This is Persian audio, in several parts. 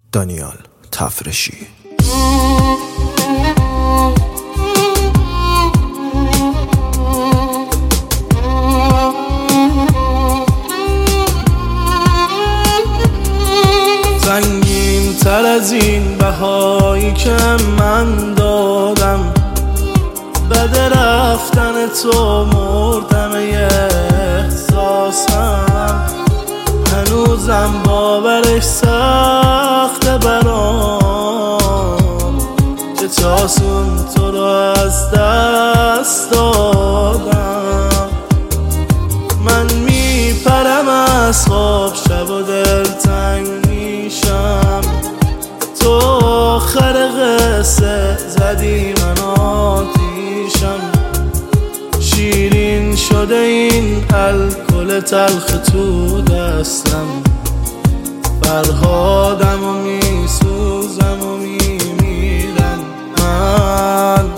دانیال تفرشی. سنگین تر از این بهایی که من دادم، بعد رفتن تو مردم احساسم، هنوزم باورش سخته برام که تاسون تو رو از دست دادم. من میپرم از خواب شب و دلتنگ میشم، تو آخر قصه زدی من آتیشم، شیرین شده این الکل تلخ تو دستم، فرهادم و میسوزم و میمیرم من.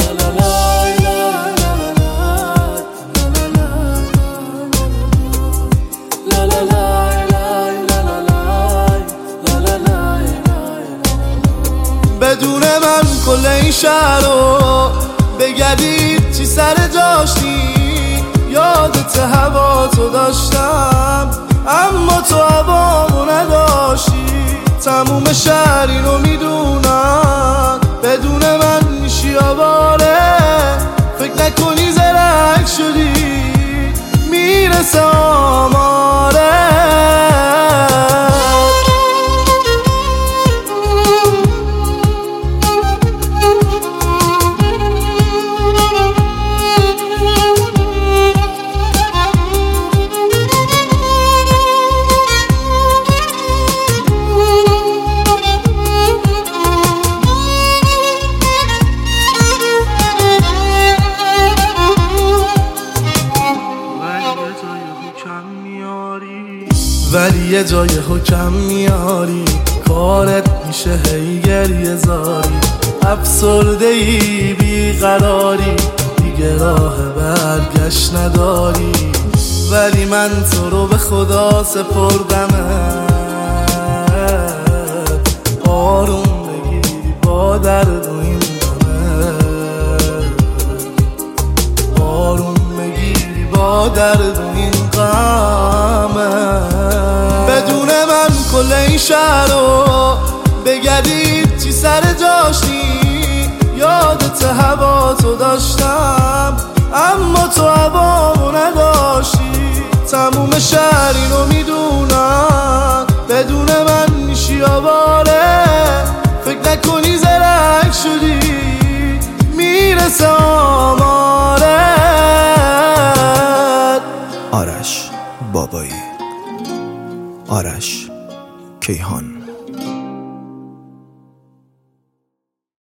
بدون من کل این شهر رو بگردید چی سر جاشی، یادت هوا تو داشتم اما تو هوامو نداشتی. تموم شهر اینو میدونن بدون من میشی آواره، فکر نکنی زرنگ شدی میرسه آماره. ولی یه جای حکم میاری، کارت میشه هی گریه زاری، افسرده ای بیقراری، دیگه راه برگشت نداری. ولی من تو رو به خدا سپردمت، آروم بگیری با درد و این غمت، آروم بگیری با درد و این غمت. بدون من کل این شهر رو بگردید چی سر جاشی، یادت هوا تو داشتم اما تو هوامو نداشتی. تموم شهر اینو میدونن بدون من میشی آواره، فکر نکنی زرنگ شدی میرسه آماره. آرش بابایی، آرش کیهان.